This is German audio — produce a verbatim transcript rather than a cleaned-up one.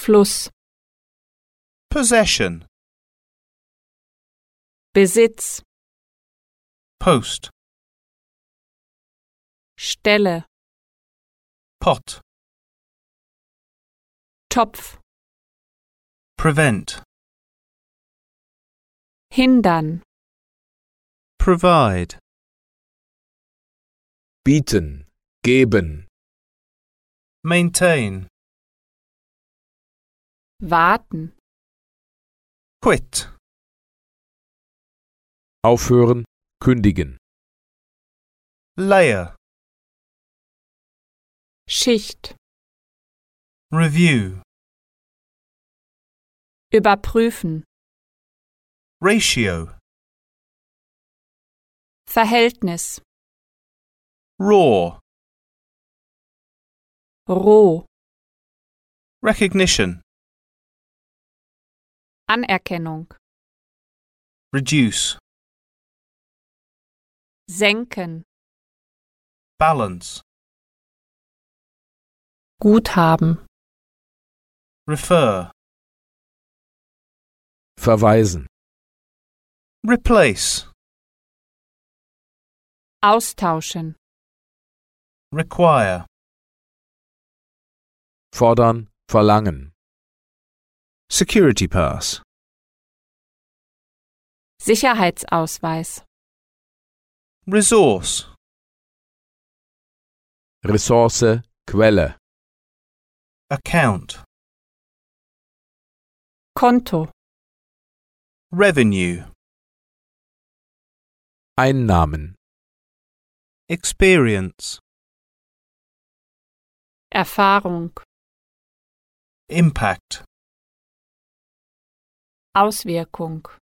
Fluss, possession, Besitz, post, Stelle, pot, Topf, prevent, hindern, provide, bieten, geben, maintain, warten, quit, aufhören, kündigen, layer, Schicht, review, überprüfen, ratio, Verhältnis, raw, roh, recognition, Anerkennung, reduce, senken, balance, Guthaben, refer, verweisen, replace, austauschen, require, fordern, verlangen, security pass, Sicherheitsausweis, resource, Ressource, Quelle, account, Konto, revenue, Einnahmen, experience, Erfahrung, impact, Auswirkung.